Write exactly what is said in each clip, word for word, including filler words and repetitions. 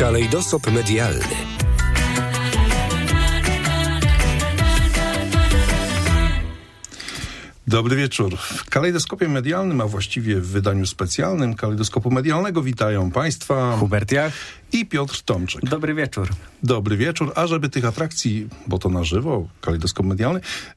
Kalejdoskop medialny. Dobry wieczór. W Kalejdoskopie medialnym, a właściwie w wydaniu specjalnym Kalejdoskopu medialnego witają Państwa Hubert Jach i Piotr Tomczyk. Dobry wieczór. Dobry wieczór. A żeby tych atrakcji, bo to na żywo, Kalejdoskop medialny,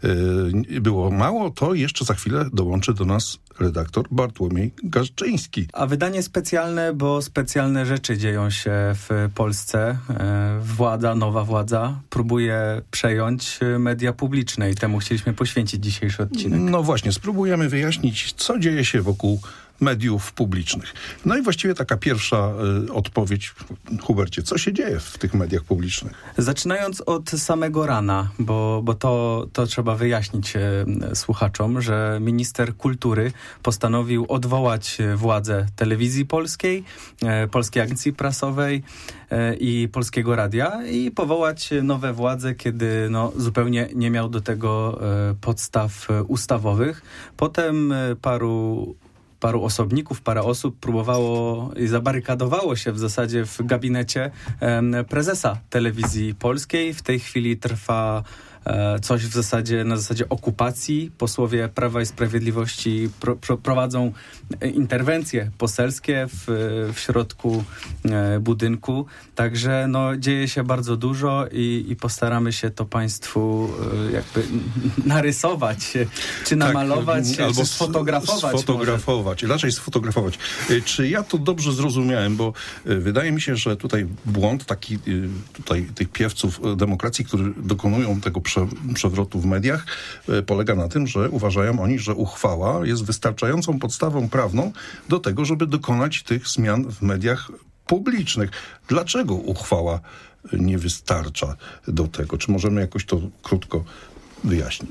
yy, było mało, to jeszcze za chwilę dołączy do nas redaktor Bartłomiej Garczyński. A wydanie specjalne, bo specjalne rzeczy dzieją się w Polsce. Władza, nowa władza próbuje przejąć media publiczne i temu chcieliśmy poświęcić dzisiejszy odcinek. No właśnie, spróbujemy wyjaśnić, co dzieje się wokół mediów publicznych. No i właściwie taka pierwsza y, odpowiedź, Hubercie, co się dzieje w tych mediach publicznych? Zaczynając od samego rana, bo, bo to, to trzeba wyjaśnić e, słuchaczom, że minister kultury postanowił odwołać władzę Telewizji Polskiej, e, Polskiej Agencji Prasowej e, i Polskiego Radia i powołać nowe władze, kiedy no, zupełnie nie miał do tego e, podstaw ustawowych. Potem e, paru Paru osobników, parę osób próbowało i zabarykadowało się w zasadzie w gabinecie e, prezesa Telewizji Polskiej. W tej chwili trwa e, coś w zasadzie, na zasadzie okupacji. Posłowie Prawa i Sprawiedliwości pro, pro, prowadzą interwencje poselskie w, w środku e, budynku. Także no, dzieje się bardzo dużo i, i postaramy się to Państwu e, jakby narysować, czy namalować, tak, albo czy sfotografować. Sfotografować, może. raczej sfotografować. Czy ja to dobrze zrozumiałem, bo wydaje mi się, że tutaj błąd taki tutaj tych piewców demokracji, którzy dokonują tego prze, przewrotu w mediach, polega na tym, że uważają oni, że uchwała jest wystarczającą podstawą prawną do tego, żeby dokonać tych zmian w mediach publicznych. Dlaczego uchwała nie wystarcza do tego? Czy możemy jakoś to krótko wyjaśnić?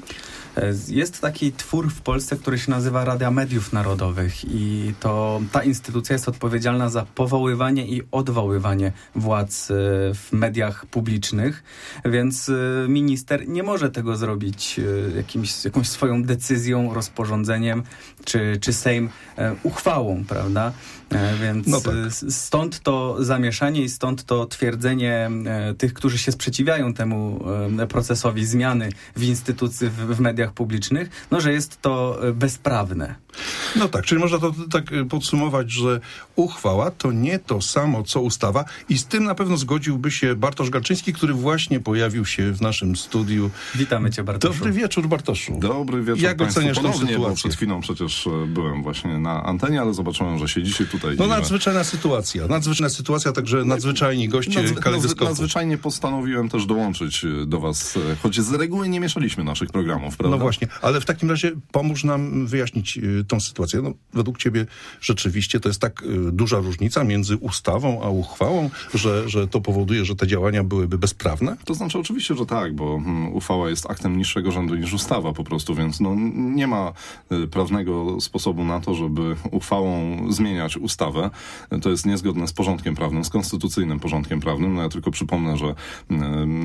Jest taki twór w Polsce, który się nazywa Rada Mediów Narodowych i to ta instytucja jest odpowiedzialna za powoływanie i odwoływanie władz w mediach publicznych, więc minister nie może tego zrobić jakimś, jakąś swoją decyzją, rozporządzeniem, czy, czy Sejm uchwałą, prawda? Więc no tak. Stąd to zamieszanie i stąd to twierdzenie tych, którzy się sprzeciwiają temu procesowi zmiany w instytucji, w, w mediach publicznych, no, że jest to bezprawne. No tak, czyli można to tak podsumować, że uchwała to nie to samo, co ustawa i z tym na pewno zgodziłby się Bartosz Garczyński, który właśnie pojawił się w naszym studiu. Witamy Cię, Bartoszu. Dobry wieczór, Bartoszu. Dobry wieczór. Jak oceniasz tę sytuację? Bo przed chwilą przecież byłem właśnie na antenie, ale zobaczyłem, że siedzicie tutaj. No nadzwyczajna sytuacja. Nadzwyczajna sytuacja, także nadzwyczajni goście Nadz, Kalejdoskopu. Nadzwyczajnie postanowiłem też dołączyć do was, choć z reguły nie mieszaliśmy naszych programów, prawda? No właśnie, ale w takim razie pomóż nam wyjaśnić y, tą sytuację. No, według ciebie rzeczywiście to jest tak y, duża różnica między ustawą a uchwałą, że, że to powoduje, że te działania byłyby bezprawne? To znaczy oczywiście, że tak, bo hmm, uchwała jest aktem niższego rzędu niż ustawa po prostu, więc no, nie ma y, prawnego sposobu na to, żeby uchwałą zmieniać ustawę. To jest niezgodne z porządkiem prawnym, z konstytucyjnym porządkiem prawnym. No ja tylko przypomnę, że y,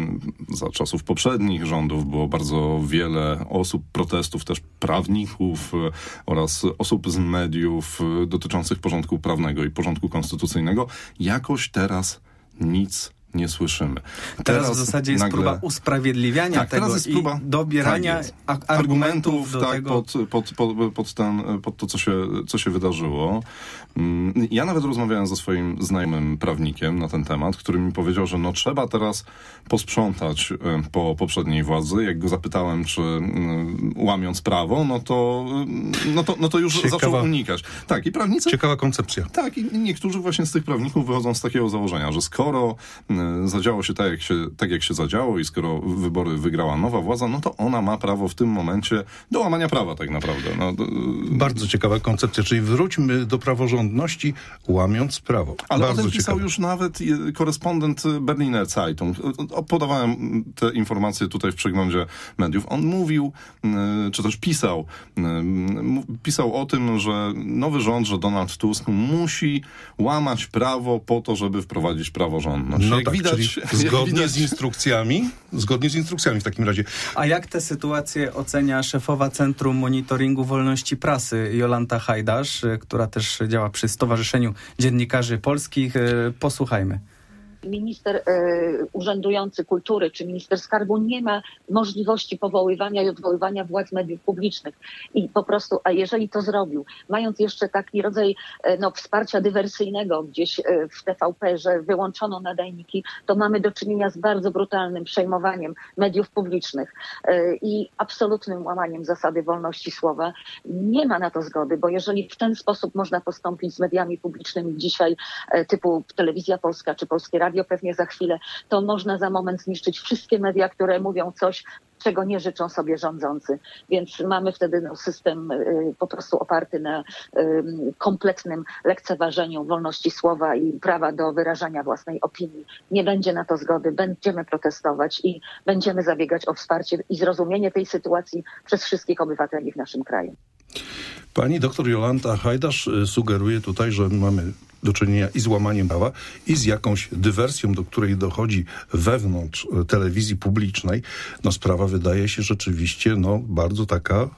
za czasów poprzednich rządów było bardzo wiele osób, protestów, też prawników y, oraz osób z mediów y, dotyczących porządku prawnego i porządku konstytucyjnego. Jakoś teraz nic nie słyszymy. Teraz, teraz w zasadzie jest nagle próba usprawiedliwiania tak, tego jest próba, i dobierania tak argumentów do tak, tego. Pod, pod, pod, pod, ten, pod to, co się, co się wydarzyło. Ja nawet rozmawiałem ze swoim znajomym prawnikiem na ten temat, który mi powiedział, że no trzeba teraz posprzątać po poprzedniej władzy. Jak go zapytałem, czy łamiąc prawo, no to, no to, no to już Ciekawa. zaczął unikać. Tak, i prawnicy... Ciekawa koncepcja. Tak, i niektórzy właśnie z tych prawników wychodzą z takiego założenia, że skoro zadziało się tak jak się, tak, jak się zadziało i skoro wybory wygrała nowa władza, no to ona ma prawo w tym momencie do łamania prawa tak naprawdę. No, do... Bardzo ciekawa koncepcja, czyli wróćmy do praworządności, łamiąc prawo. Ale Bardzo o tym pisał ciekawe. już nawet korespondent Berliner Zeitung. Podawałem te informacje tutaj w przeglądzie mediów. On mówił, czy też pisał, pisał o tym, że nowy rząd, że Donald Tusk musi łamać prawo po to, żeby wprowadzić praworządność. No jak tak, widać, czyli zgodnie jak widać... z instrukcjami, zgodnie z instrukcjami w takim razie. A jak tę sytuację ocenia szefowa Centrum Monitoringu Wolności Prasy Jolanta Hajdasz, która też działa przy Stowarzyszeniu Dziennikarzy Polskich? Posłuchajmy. Minister y, urzędujący kultury czy minister skarbu nie ma możliwości powoływania i odwoływania władz mediów publicznych. I po prostu, a jeżeli to zrobił, mając jeszcze taki rodzaj y, no, wsparcia dywersyjnego gdzieś y, w T V P, że wyłączono nadajniki, to mamy do czynienia z bardzo brutalnym przejmowaniem mediów publicznych y, i absolutnym łamaniem zasady wolności słowa. Nie ma na to zgody, bo jeżeli w ten sposób można postąpić z mediami publicznymi dzisiaj y, typu Telewizja Polska czy Polskie Radio, pewnie za chwilę, to można za moment zniszczyć wszystkie media, które mówią coś, czego nie życzą sobie rządzący. Więc mamy wtedy no, system y, po prostu oparty na y, kompletnym lekceważeniu wolności słowa i prawa do wyrażania własnej opinii. Nie będzie na to zgody, będziemy protestować i będziemy zabiegać o wsparcie i zrozumienie tej sytuacji przez wszystkich obywateli w naszym kraju. Pani doktor Jolanta Hajdasz sugeruje tutaj, że mamy do czynienia i z łamaniem prawa, i z jakąś dywersją, do której dochodzi wewnątrz telewizji publicznej. No sprawa wydaje się rzeczywiście no bardzo taka...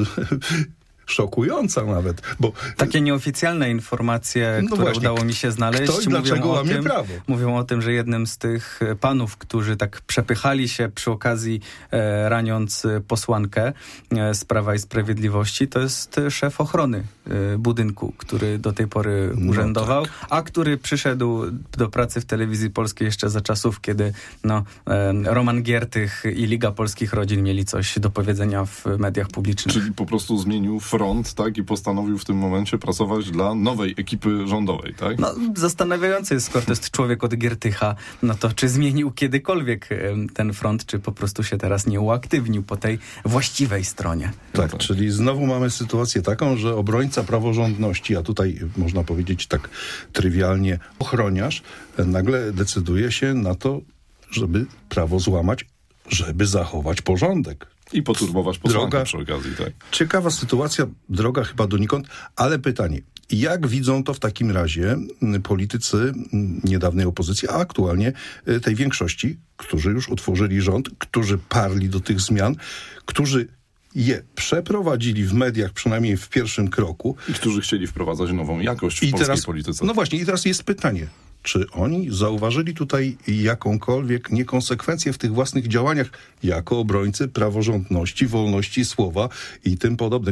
szokująca nawet, bo... Takie nieoficjalne informacje, no które właśnie, udało mi się znaleźć, ktoś dlaczego łamie tym, prawo? mówią o tym, że jednym z tych panów, którzy tak przepychali się przy okazji e, raniąc posłankę e, z Prawa i Sprawiedliwości, to jest szef ochrony e, budynku, który do tej pory urzędował, no tak. a który przyszedł do pracy w Telewizji Polskiej jeszcze za czasów, kiedy no, e, Roman Giertych i Liga Polskich Rodzin mieli coś do powiedzenia w mediach publicznych. Czyli po prostu zmienił front, tak, i postanowił w tym momencie pracować dla nowej ekipy rządowej, tak? No, zastanawiające jest, skoro to jest człowiek od Giertycha, no to czy zmienił kiedykolwiek ten front, czy po prostu się teraz nie uaktywnił po tej właściwej stronie. Tak, no tak. Czyli znowu mamy sytuację taką, że obrońca praworządności, a tutaj można powiedzieć tak trywialnie ochroniarz, nagle decyduje się na to, żeby prawo złamać, żeby zachować porządek. I poturbować posłankę droga, przy okazji, tak. Ciekawa sytuacja, droga chyba donikąd, ale pytanie, jak widzą to w takim razie politycy niedawnej opozycji, a aktualnie tej większości, którzy już utworzyli rząd, którzy parli do tych zmian, którzy je przeprowadzili w mediach, przynajmniej w pierwszym kroku. I którzy chcieli wprowadzać nową jakość w I polskiej teraz, polityce. No właśnie, i teraz jest pytanie. Czy oni zauważyli tutaj jakąkolwiek niekonsekwencję w tych własnych działaniach jako obrońcy praworządności, wolności słowa i tym podobnych?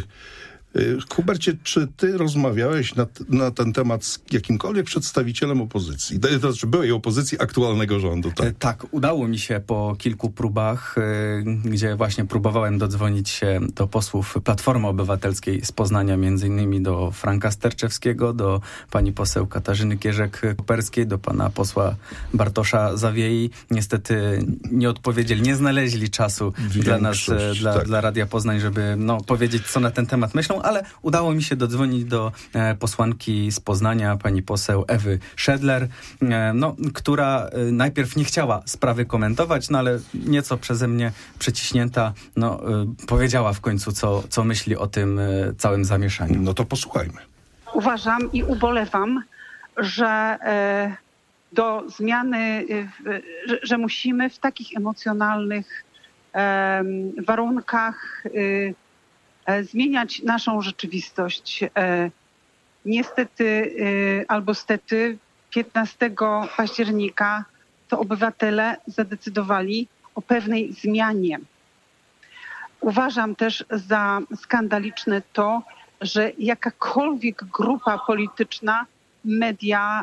Hubercie, czy ty rozmawiałeś na, na ten temat z jakimkolwiek przedstawicielem opozycji? To znaczy byłej opozycji aktualnego rządu, tak? Tak, udało mi się po kilku próbach, gdzie właśnie próbowałem dodzwonić się do posłów Platformy Obywatelskiej z Poznania, między innymi do Franka Sterczewskiego, do pani poseł Katarzyny Kierzek-Koperskiej, do pana posła Bartosza Zawiei. Niestety nie odpowiedzieli, nie znaleźli czasu dla nas, dla, tak. dla Radia Poznań, żeby no, powiedzieć, co na ten temat myślą, ale udało mi się dodzwonić do e, posłanki z Poznania, pani poseł Ewy Szedler, e, no, która e, najpierw nie chciała sprawy komentować, no ale nieco przeze mnie przyciśnięta, no, e, powiedziała w końcu, co, co myśli o tym e, całym zamieszaniu. No to posłuchajmy. Uważam i ubolewam, że e, do zmiany, e, że, że musimy w takich emocjonalnych e, warunkach e, zmieniać naszą rzeczywistość. Niestety albo stety piętnastego października to obywatele zadecydowali o pewnej zmianie. Uważam też za skandaliczne to, że jakakolwiek grupa polityczna, media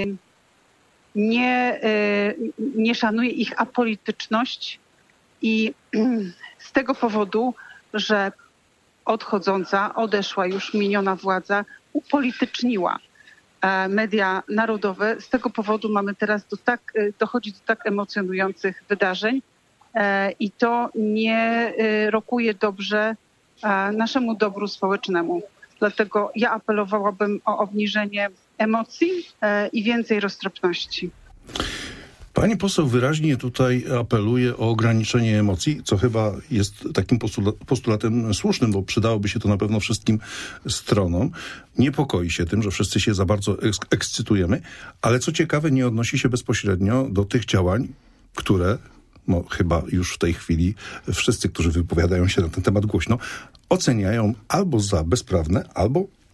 nie, nie szanuje ich apolityczność i z tego powodu, że odchodząca, odeszła już miniona władza, upolityczniła media narodowe. Z tego powodu mamy teraz do tak, dochodzi do tak emocjonujących wydarzeń i to nie rokuje dobrze naszemu dobru społecznemu. Dlatego ja apelowałabym o obniżenie emocji i więcej roztropności. Pani poseł wyraźnie tutaj apeluje o ograniczenie emocji, co chyba jest takim postulatem słusznym, bo przydałoby się to na pewno wszystkim stronom. Niepokoi się tym, że wszyscy się za bardzo eks- ekscytujemy, ale co ciekawe, nie odnosi się bezpośrednio do tych działań, które no, chyba już w tej chwili wszyscy, którzy wypowiadają się na ten temat głośno, oceniają albo za bezprawne, albo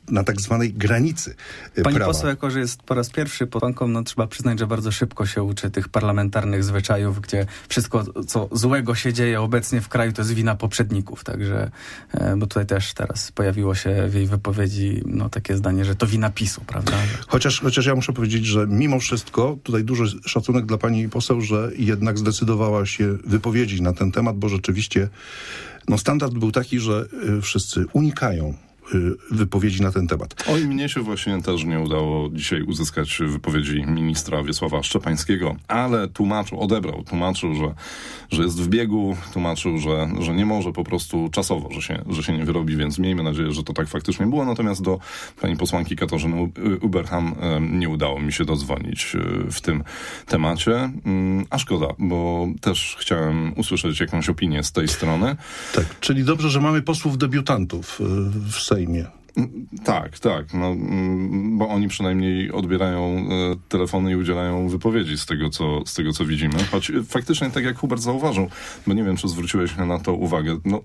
na tak zwanej granicy Pani prawa. poseł, jako że jest po raz pierwszy posłanką, no trzeba przyznać, że bardzo szybko się uczy tych parlamentarnych zwyczajów, gdzie wszystko, co złego się dzieje obecnie w kraju, to jest wina poprzedników. Także, bo tutaj też teraz pojawiło się w jej wypowiedzi no, takie zdanie, że to wina PiSu, prawda? Chociaż, chociaż ja muszę powiedzieć, że mimo wszystko tutaj duży szacunek dla pani poseł, że jednak zdecydowała się wypowiedzieć na ten temat, bo rzeczywiście no, standard był taki, że y, wszyscy unikają wypowiedzi na ten temat. Oj, mnie się właśnie też nie udało dzisiaj uzyskać wypowiedzi ministra Wiesława Szczepańskiego, ale tłumaczył, odebrał, tłumaczył, że, że jest w biegu, tłumaczył, że, że nie może po prostu czasowo, że się, że się nie wyrobi, więc miejmy nadzieję, że to tak faktycznie było. Natomiast do pani posłanki Katarzyny Ueberhan nie udało mi się dodzwonić w tym temacie. A szkoda, bo też chciałem usłyszeć jakąś opinię z tej strony. Tak, czyli dobrze, że mamy posłów debiutantów w Sejmie. Tak, tak, no, bo oni przynajmniej odbierają e, telefony i udzielają wypowiedzi z tego, co, z tego, co widzimy. Choć faktycznie, tak jak Hubert zauważył, bo nie wiem, czy zwróciłeś na to uwagę, no,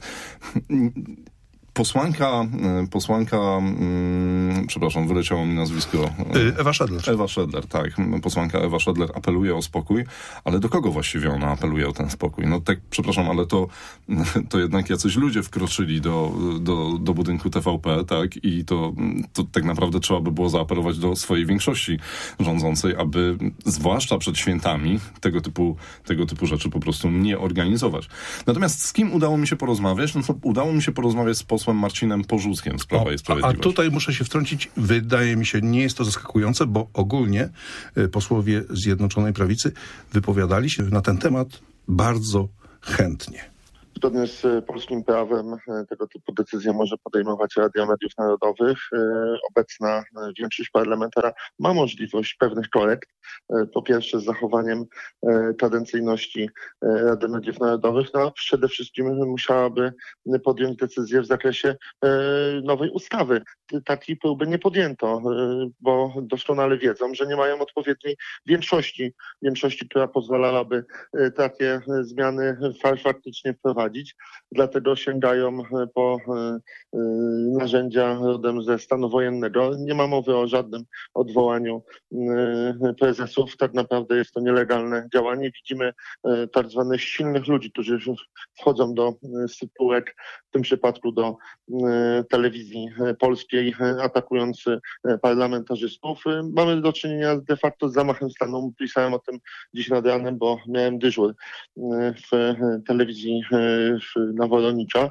Posłanka, posłanka, mm, przepraszam, wyleciało mi nazwisko. Ewa Szedler. Ewa Szedler, tak. Posłanka Ewa Szedler apeluje o spokój, ale do kogo właściwie ona apeluje o ten spokój? No tak, przepraszam, ale to, to jednak jacyś ludzie wkroczyli do, do, do budynku T V P, tak? I to, to tak naprawdę trzeba by było zaapelować do swojej większości rządzącej, aby zwłaszcza przed świętami tego typu, tego typu rzeczy po prostu nie organizować. Natomiast z kim udało mi się porozmawiać? No to udało mi się porozmawiać z posłem Marcinem Porzuckiem z Prawa i Sprawiedliwości. A tutaj muszę się wtrącić, wydaje mi się, nie jest to zaskakujące, bo ogólnie posłowie Zjednoczonej Prawicy wypowiadali się na ten temat bardzo chętnie. Zgodnie z polskim prawem tego typu decyzje może podejmować Rada Mediów Narodowych. Obecna większość parlamentarna ma możliwość pewnych korekt. Po pierwsze z zachowaniem kadencyjności Rady Mediów Narodowych, no a przede wszystkim musiałaby podjąć decyzję w zakresie nowej ustawy. Takiej próby nie podjęto, bo doskonale wiedzą, że nie mają odpowiedniej większości, większości, która pozwalałaby takie zmiany faktycznie wprowadzić. Dlatego sięgają po narzędzia rodem ze stanu wojennego. Nie ma mowy o żadnym odwołaniu prezesów. Tak naprawdę jest to nielegalne działanie. Widzimy tak zwanych silnych ludzi, którzy wchodzą do spółek, w tym przypadku do telewizji polskiej, atakując parlamentarzystów. Mamy do czynienia de facto z zamachem stanu. Pisałem o tym dziś nad ranem, bo miałem dyżur w telewizji na Woronicza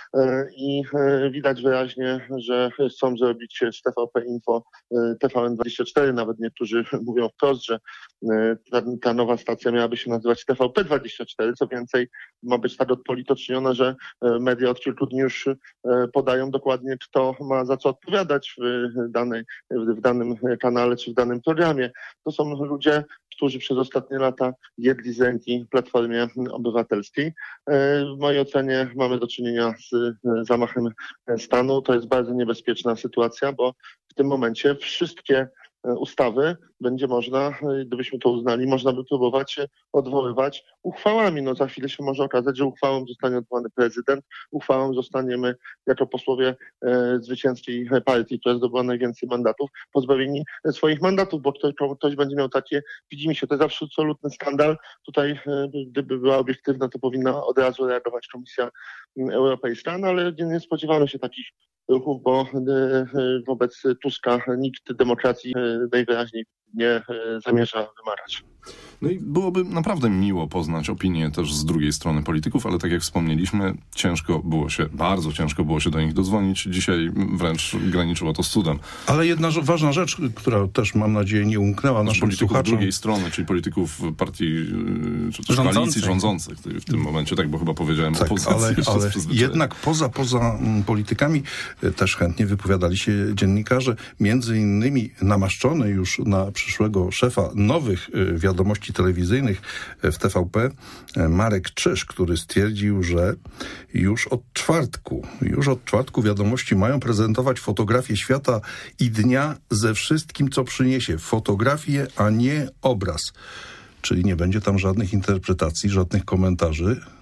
i widać wyraźnie, że chcą zrobić z T V P Info T V N dwadzieścia cztery. Nawet niektórzy mówią wprost, że ta, ta nowa stacja miałaby się nazywać T V P dwadzieścia cztery. Co więcej, ma być tak odpolityczniona, że media od kilku dni już podają dokładnie, kto ma za co odpowiadać w, danej, w danym kanale czy w danym programie. To są ludzie, którzy przez ostatnie lata jedli z ręki Platformie Obywatelskiej. W mojej ocenie mamy do czynienia z zamachem stanu. To jest bardzo niebezpieczna sytuacja, bo w tym momencie wszystkie ustawy będzie można, gdybyśmy to uznali, można by próbować odwoływać uchwałami. No za chwilę się może okazać, że uchwałą zostanie odwołany prezydent, uchwałą zostaniemy jako posłowie e, zwycięskiej partii, która zdobyła najwięcej mandatów, pozbawieni swoich mandatów, bo ktoś, ktoś będzie miał takie, widzi mi się, to jest absolutny skandal. Tutaj, e, gdyby była obiektywna, to powinna od razu reagować Komisja Europejska, no ale nie, nie spodziewano się takich ruchów, bo e, wobec Tuska nikt demokracji e, najwyraźniej nie zamierza wymagać. No i byłoby naprawdę miło poznać opinię też z drugiej strony polityków, ale tak jak wspomnieliśmy, ciężko było się, bardzo ciężko było się do nich dodzwonić. Dzisiaj wręcz graniczyło to z cudem. Ale jedna ważna rzecz, która też mam nadzieję nie umknęła naszym polityków słuchaczom. drugiej strony, czyli polityków partii, czy też koalicji rządzących w tym momencie, tak, bo chyba powiedziałem tak, opozycji. Ale, ale jednak poza, poza politykami też chętnie wypowiadali się dziennikarze, między innymi namaszczony już na przyszłego szefa nowych wiadomości telewizyjnych w T V P Marek Czyż, który stwierdził, że już od czwartku, już od czwartku wiadomości mają prezentować fotografię świata i dnia ze wszystkim, co przyniesie. Fotografię, a nie obraz. Czyli nie będzie tam żadnych interpretacji, żadnych komentarzy,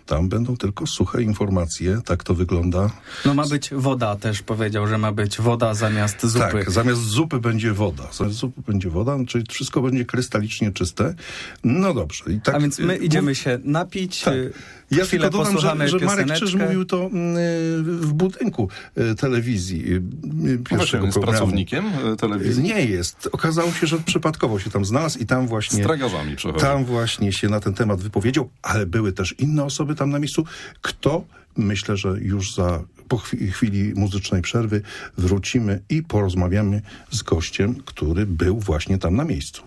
Tam będą tylko suche informacje, tak to wygląda. No ma być woda też, powiedział, że ma być woda zamiast zupy. Tak, zamiast zupy będzie woda. Zamiast zupy będzie woda, czyli wszystko będzie krystalicznie czyste. No dobrze. I tak, A więc my idziemy się napić. Tak. Ja Chwilę tylko dodam, posłuchamy że, że Marek pioseneczkę. Czyż mówił to w budynku telewizji pierwszego Właśnie, jest programu. pracownikiem telewizji? Nie jest. Okazało się, że przypadkowo się tam znalazł i tam właśnie... Z tragarzami przechodzi. Tam właśnie się na ten temat wypowiedział, ale były też inne osoby tam na miejscu. Kto? Myślę, że już za po chwili, chwili muzycznej przerwy wrócimy i porozmawiamy z gościem, który był właśnie tam na miejscu.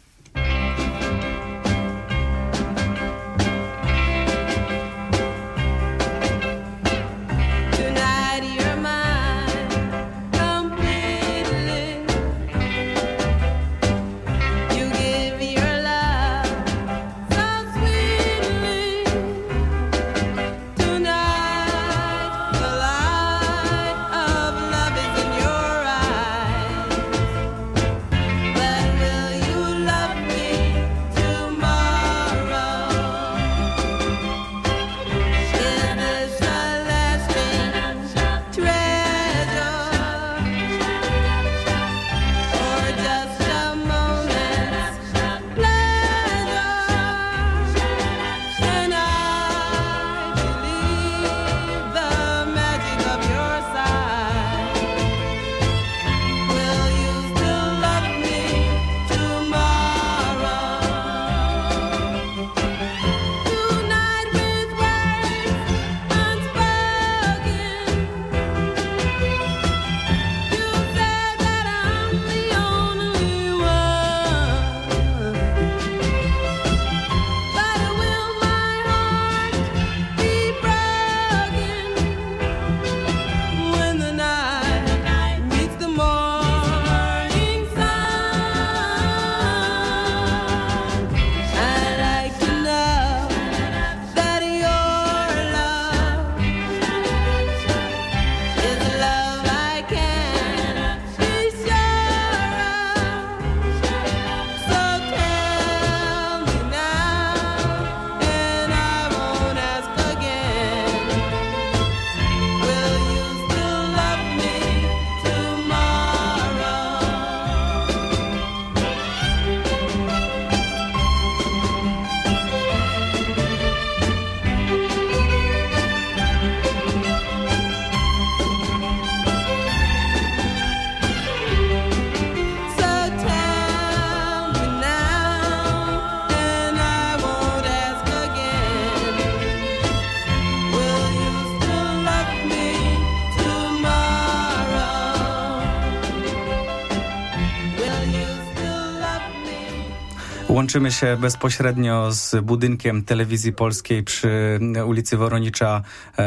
Łączymy się bezpośrednio z budynkiem Telewizji Polskiej przy ulicy Woronicza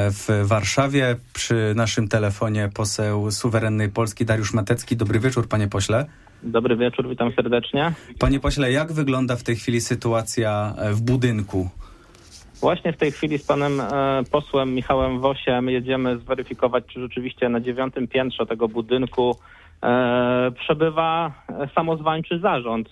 w Warszawie. Przy naszym telefonie poseł Suwerennej Polski Dariusz Matecki. Dobry wieczór, panie pośle. Dobry wieczór, witam serdecznie. Panie pośle, jak wygląda w tej chwili sytuacja w budynku? Właśnie w tej chwili z panem e, posłem Michałem Wosiem jedziemy zweryfikować, czy rzeczywiście na dziewiątym piętrze tego budynku e, przebywa samozwańczy zarząd.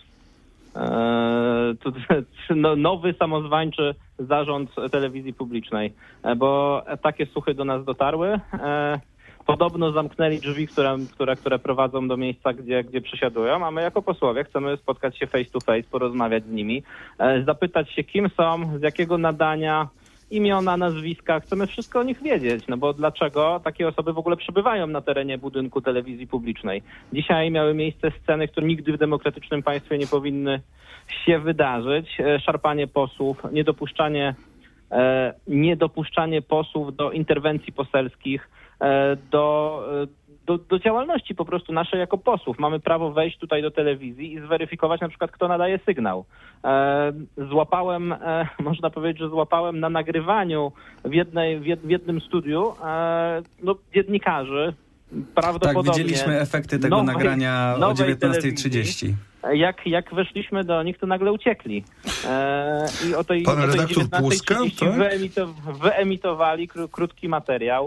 E, tu, no, nowy samozwańczy zarząd telewizji publicznej, e, bo takie słuchy do nas dotarły. E, Podobno zamknęli drzwi, które, które, które prowadzą do miejsca, gdzie, gdzie przesiadują, a my jako posłowie chcemy spotkać się face to face, porozmawiać z nimi, e, zapytać się, kim są, z jakiego nadania, imiona, nazwiska. Chcemy wszystko o nich wiedzieć, no bo dlaczego takie osoby w ogóle przebywają na terenie budynku telewizji publicznej. Dzisiaj miały miejsce sceny, które nigdy w demokratycznym państwie nie powinny się wydarzyć. E, szarpanie posłów, niedopuszczanie, e, niedopuszczanie posłów do interwencji poselskich, Do, do, do działalności po prostu naszej jako posłów. Mamy prawo wejść tutaj do telewizji i zweryfikować na przykład, kto nadaje sygnał. E, złapałem, e, można powiedzieć, że złapałem na nagrywaniu w, jednej, w, jed, w jednym studiu e, no, dziennikarzy. Prawdopodobnie tak, widzieliśmy efekty tego nowej, nagrania o dziewiętnastej trzydzieści. Jak, jak weszliśmy do nich, to nagle uciekli. E, I o tej, Pan o tej redaktor dziewiętnastej trzydzieści Płuska, tak? wyemito, wyemitowali kró, krótki materiał.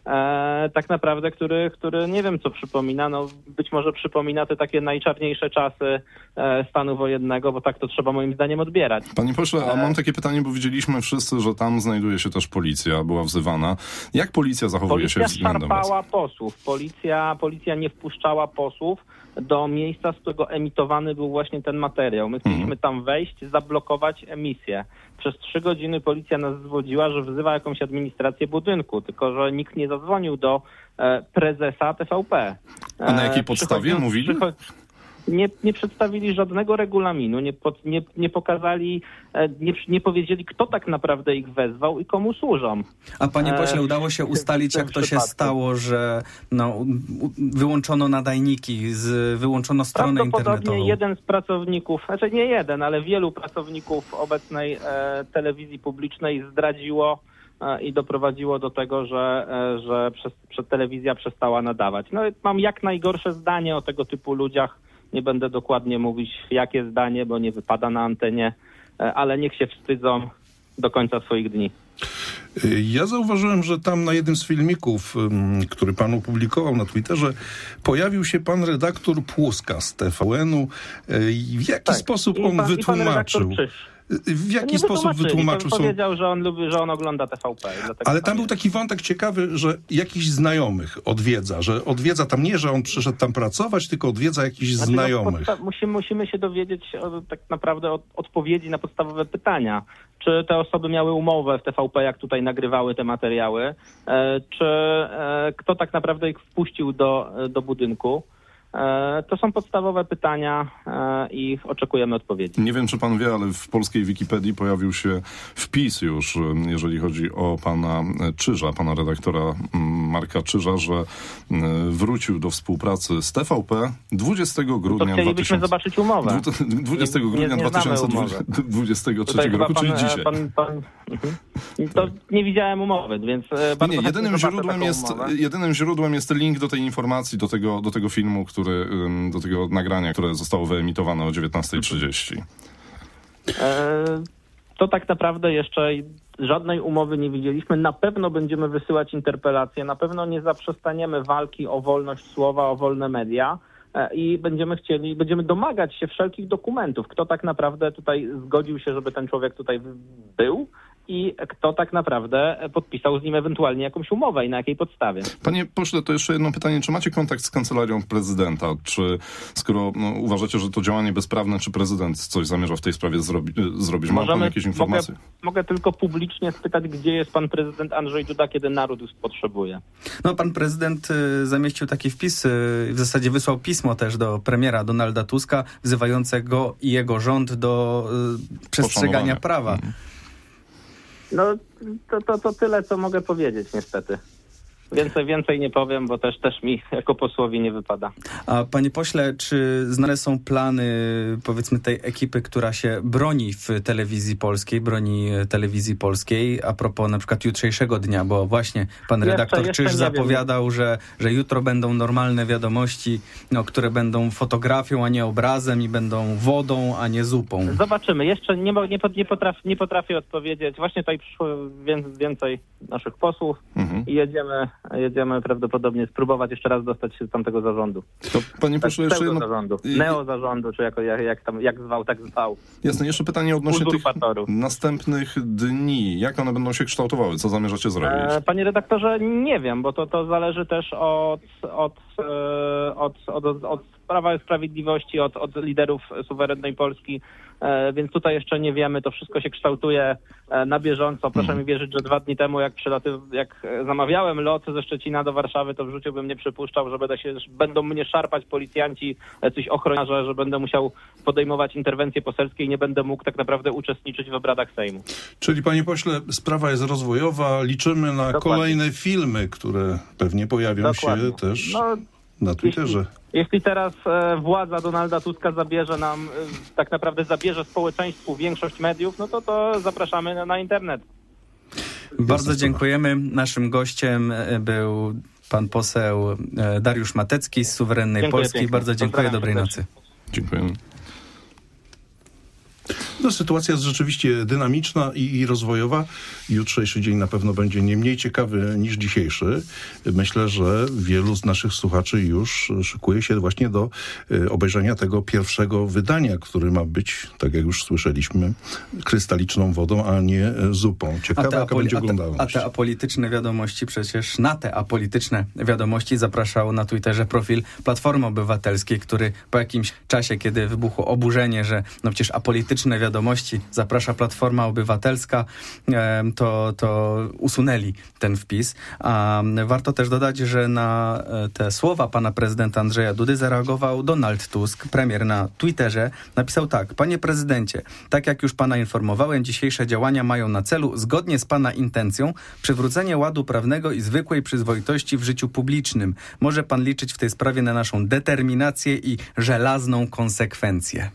e, tak naprawdę, który, który nie wiem co przypomina, no być może przypomina te takie najczarniejsze czasy e, stanu wojennego, bo tak to trzeba moim zdaniem odbierać. Panie pośle, a mam takie pytanie, bo widzieliśmy wszyscy, że tam znajduje się też policja, była wzywana. Jak policja zachowuje Policja się względem was? szarpała posłów. Policja, policja nie wpuszczała posłów do miejsca, z którego emitowany był właśnie ten materiał. My chcieliśmy Mhm. tam wejść, zablokować emisję. Przez trzy godziny policja nas zwodziła, że wzywa jakąś administrację budynku, tylko że nikt nie zadzwonił do e, prezesa T V P. E, A na jakiej podstawie przychodzi- mówili? przycho- Nie, nie przedstawili żadnego regulaminu, nie, pod, nie, nie pokazali, e, nie, nie powiedzieli, kto tak naprawdę ich wezwał i komu służą. A panie pośle, E, udało się ustalić, w tym jak to się przypadku. stało, że no, u- wyłączono nadajniki, z, wyłączono stronę Prawdopodobnie internetową? jeden z pracowników, znaczy nie jeden, ale wielu pracowników obecnej e, telewizji publicznej zdradziło e, i doprowadziło do tego, że, e, że przez, przez telewizja przestała nadawać. No mam jak najgorsze zdanie o tego typu ludziach. Nie będę dokładnie mówić, jakie zdanie, bo nie wypada na antenie, e, ale niech się wstydzą do końca swoich dni. Ja zauważyłem, że tam na jednym z filmików, ym, który pan opublikował na Twitterze, pojawił się pan redaktor Płuska z T V N-u. Yy, W jaki Tak. sposób I on pan- i pan wytłumaczył? redaktor Krzyż. W To jaki nie sposób wytłumaczyli, wytłumaczył? to Są... powiedział, że on lubi, że on ogląda T V P. i dlatego Ale tam był jest. taki wątek ciekawy, że jakiś znajomych odwiedza, że odwiedza tam nie, że on przyszedł tam pracować, tylko odwiedza jakichś Znaczy, no, znajomych. podsta- musimy, musimy się dowiedzieć o, tak naprawdę od, odpowiedzi na podstawowe pytania. Czy te osoby miały umowę w T V P, jak tutaj nagrywały te materiały? E, czy e, kto tak naprawdę ich wpuścił do, do budynku? E, to są podstawowe pytania e, i oczekujemy odpowiedzi. Nie wiem, czy pan wie, ale w polskiej Wikipedii pojawił się wpis już, jeżeli chodzi o pana Czyża, pana redaktora Marka Czyża, że wrócił do współpracy z T V P dwudziestego To grudnia chcielibyśmy dwa tysiące... zobaczyć umowę. dwudziestego Nie- grudnia nie znamy dwa tysiące umowy. dwudziestego Tutaj trzeciego chyba roku, czyli pan, e, dzisiaj. Pan, pan, mhm. To nie widziałem umowy, więc e, Nie, bardzo nie, chętnie jedynym zobaczę źródłem, taką jest, umowę. jedynym źródłem jest link do tej informacji, do tego, do tego filmu, który, ym, do tego nagrania, które zostało wyemitowane o dziewiętnasta trzydzieści. E, To tak naprawdę jeszcze żadnej umowy nie widzieliśmy. Na pewno będziemy wysyłać interpelacje, na pewno nie zaprzestaniemy walki o wolność słowa, o wolne media e, i będziemy chcieli, będziemy domagać się wszelkich dokumentów. Kto tak naprawdę tutaj zgodził się, żeby ten człowiek tutaj był i kto tak naprawdę podpisał z nim ewentualnie jakąś umowę i na jakiej podstawie. Panie pośle, to jeszcze jedno pytanie. Czy macie kontakt z kancelarią prezydenta? Czy skoro no, uważacie, że to działanie bezprawne, czy prezydent coś zamierza w tej sprawie zrobi, zrobić? Ma pan jakieś informacje? Mogę, mogę tylko publicznie spytać, gdzie jest pan prezydent Andrzej Duda, kiedy naród już potrzebuje. No, pan prezydent y, zamieścił taki wpis, y, w zasadzie wysłał pismo też do premiera Donalda Tuska, wzywającego i jego rząd do y, przestrzegania Poszanowania. prawa. Mhm. No to, to, to tyle, co mogę powiedzieć niestety. Więcej, więcej nie powiem, bo też, też mi jako posłowi nie wypada. A panie pośle, czy znane są plany, powiedzmy, tej ekipy, która się broni w telewizji polskiej, broni telewizji polskiej, a propos na przykład jutrzejszego dnia, bo właśnie pan Jeszcze- redaktor jeszcze Czyż nie zapowiadał, że, że jutro będą normalne wiadomości, no, które będą fotografią, a nie obrazem i będą wodą, a nie zupą. Zobaczymy. Jeszcze nie, mo- nie, pot- nie, potrafię, nie potrafię odpowiedzieć. Właśnie tutaj przyszło wię- więcej naszych posłów Mhm. i jedziemy, jedziemy prawdopodobnie spróbować jeszcze raz dostać się z tamtego zarządu. To, panie pośle, jeszcze jedno... zarządu, I- neo zarządu, czy jako, jak, jak, tam, jak zwał, tak zwał. Jasne, jeszcze pytanie odnośnie tych Uzurpatorów. następnych dni. Jak one będą się kształtowały? Co zamierzacie zrobić? E, Panie redaktorze, nie wiem, bo to, to zależy też od, od, e, od, od, od, od Prawa i Sprawiedliwości, od, od liderów suwerennej Polski, e, więc tutaj jeszcze nie wiemy, to wszystko się kształtuje e, na bieżąco. Proszę Mhm. mi wierzyć, że dwa dni temu, jak, przylaty, jak zamawiałem lot ze Szczecina do Warszawy, to w życiu bym nie przypuszczał, że będę się, będą mnie szarpać policjanci, jacyś ochroniarze, że będę musiał podejmować interwencje poselskie i nie będę mógł tak naprawdę uczestniczyć w obradach Sejmu. Czyli, panie pośle, sprawa jest rozwojowa. Liczymy na Dokładnie. kolejne filmy, które pewnie pojawią Dokładnie. się też No, na Twitterze. Jeśli teraz e, władza Donalda Tuska zabierze nam, e, tak naprawdę zabierze społeczeństwu większość mediów, no to to zapraszamy na, na internet. Bardzo sprawa. dziękujemy. Naszym gościem e, był pan poseł e, Dariusz Matecki z Suwerennej Dziękuję Polski. pięknie. Bardzo dziękuję. Pozdrawiam Dobrej serdecznie. nocy. Dziękuję. No, sytuacja jest rzeczywiście dynamiczna i, i rozwojowa. Jutrzejszy dzień na pewno będzie nie mniej ciekawy niż dzisiejszy. Myślę, że wielu z naszych słuchaczy już szykuje się właśnie do y, obejrzenia tego pierwszego wydania, który ma być, tak jak już słyszeliśmy, krystaliczną wodą, a nie zupą. Ciekawe, jaka apoli- będzie a te, oglądalność. A te apolityczne wiadomości, przecież na te apolityczne wiadomości zapraszał na Twitterze profil Platformy Obywatelskiej, który po jakimś czasie, kiedy wybuchło oburzenie, że no przecież apolityczne wiadomości zaprasza Platforma Obywatelska, e, to, to usunęli ten wpis. A warto też dodać, że na te słowa pana prezydenta Andrzeja Dudy zareagował Donald Tusk, premier, na Twitterze. Napisał tak: panie prezydencie, tak jak już pana informowałem, dzisiejsze działania mają na celu, zgodnie z pana intencją, przywrócenie ładu prawnego i zwykłej przyzwoitości w życiu publicznym. Może pan liczyć w tej sprawie na naszą determinację i żelazną konsekwencję.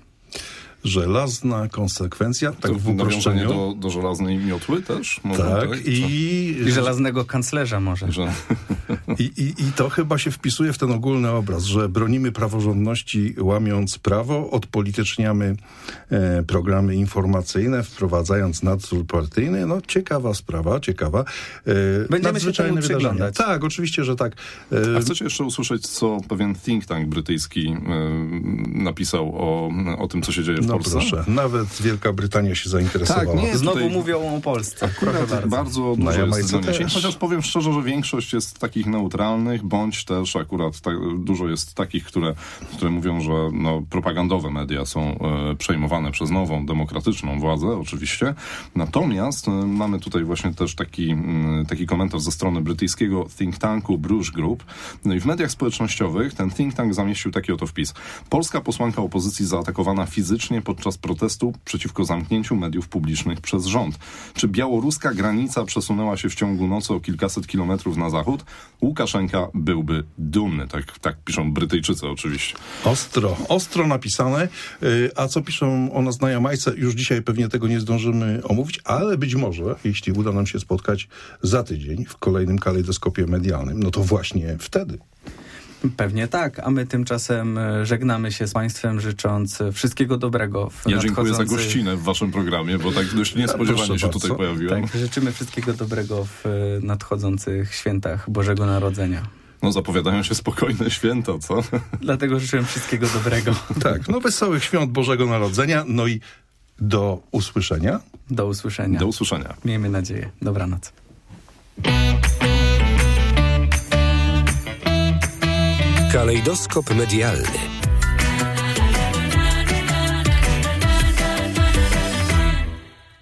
Żelazna konsekwencja, tak to w uproszczeniu. do, do żelaznej miotły też? Może tak, tak, i... I żelaznego kanclerza może. Że... I, i, I to chyba się wpisuje w ten ogólny obraz, że bronimy praworządności łamiąc prawo, odpolityczniamy e, programy informacyjne, wprowadzając nadzór partyjny. No ciekawa sprawa, ciekawa. E, Będziemy się temu przyglądać. Tak, oczywiście, że tak. E, A chcecie jeszcze usłyszeć, co pewien think tank brytyjski e, napisał o, o tym, co się dzieje w no Polsce? Proszę, nawet Wielka Brytania się zainteresowała. Tak, nie, Znowu tutaj... mówią o Polsce. Akurat Proszę bardzo. bardzo Na dużo jest Jamajce doniesień, też. chociaż powiem szczerze, że większość jest takich neutralnych, bądź też akurat tak, dużo jest takich, które, które mówią, że no, propagandowe media są e, przejmowane przez nową, demokratyczną władzę, oczywiście. Natomiast e, mamy tutaj właśnie też taki, m, taki komentarz ze strony brytyjskiego think tanku Bruges Group. No i w mediach społecznościowych ten think tank zamieścił taki oto wpis. Polska posłanka opozycji zaatakowana fizycznie podczas protestu przeciwko zamknięciu mediów publicznych przez rząd. Czy białoruska granica przesunęła się w ciągu nocy o kilkaset kilometrów na zachód? Łukaszenka byłby dumny. Tak, tak piszą Brytyjczycy oczywiście. Ostro, ostro napisane. A co piszą o nas na Jamajce? Już dzisiaj pewnie tego nie zdążymy omówić, ale być może, jeśli uda nam się spotkać za tydzień w kolejnym kalejdoskopie medialnym, no to właśnie wtedy. Pewnie tak, a my tymczasem żegnamy się z państwem, życząc wszystkiego dobrego w Ja nadchodzących... dziękuję za gościnę w waszym programie, bo tak dość niespodziewanie Proszę się bardzo. tutaj pojawiłem. Tak, życzymy wszystkiego dobrego w nadchodzących świętach Bożego Narodzenia. No zapowiadają się spokojne święta, co? Dlatego życzę wszystkiego dobrego. Tak, no wesołych świąt Bożego Narodzenia, no i do usłyszenia. Do usłyszenia. Do usłyszenia. Miejmy nadzieję. Dobranoc. Kalejdoskop medialny.